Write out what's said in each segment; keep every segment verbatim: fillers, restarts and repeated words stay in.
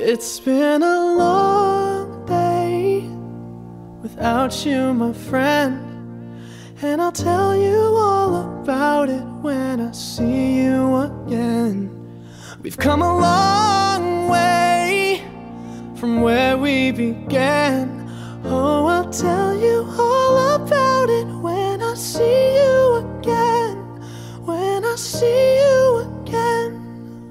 It's been a long day without you, my friend, and I'll tell you all about it when I see you again. We've come a long way from where we began. Oh, I'll tell you all about it when I see you again. When I see you again.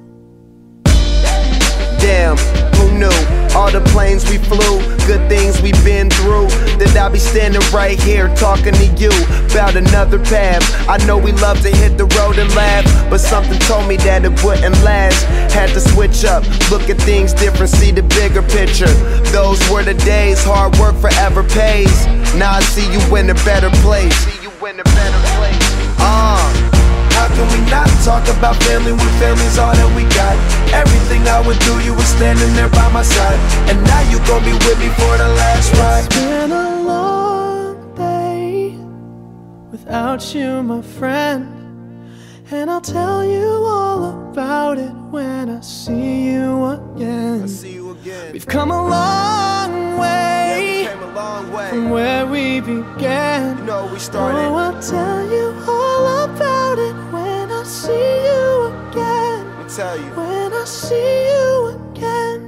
Damn, who knew? All the planes we flew, good things we've been through, that I'll be standing right here talking to you about another path. I know we love to hit the road and laugh, but something told me that it wouldn't last. Had to switch up, look at things different, see the bigger picture. Those were the days, hard work forever pays. Now I see you in a better place. See you in a better place. Uh How can we not talk about family when family's all that we got? Everything I went through, you were standing there by my side, and now you gon' be with me for the last ride. It's been a long day without you, my friend, and I'll tell you all about it when I see you again. I see you again. We've come a long way, yeah, we came a long way from where we began. You know we started. Oh, I'll tell you all about it when I see you again. Let me tell you. When I see you again.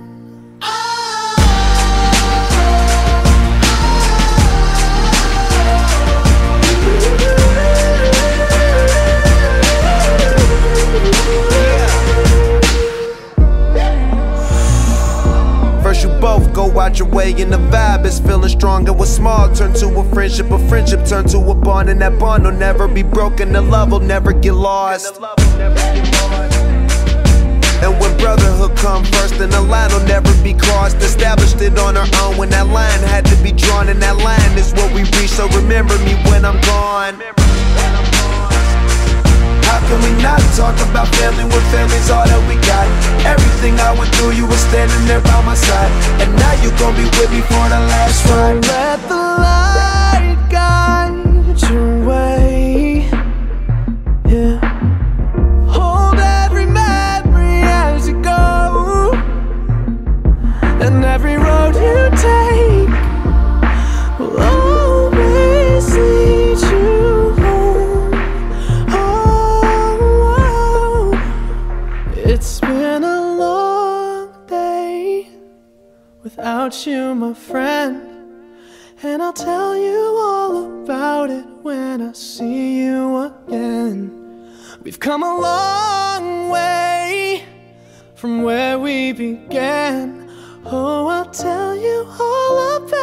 First you both go out your way and the vibe is feeling strong, and what's small turn to a friendship, a friendship turn to a bond, and that bond will never be broken, the love will never get lost. And when brotherhood come first, then the line will never be crossed. Established it on our own when that line had to be drawn, and that line is what we reach, so remember me when I'm gone. How can we not talk about family when family's all that we got? Everything I went through, you were standing there by my side, and now you gon' be with me for the last ride. So let the light guide your way, yeah. Hold every memory as you go, and every road you take will always lead you home. Oh, it's been a long day without you, my friend, and I'll tell you all about it when I see you again. We've come a long way from where we began. Oh, I'll tell you all about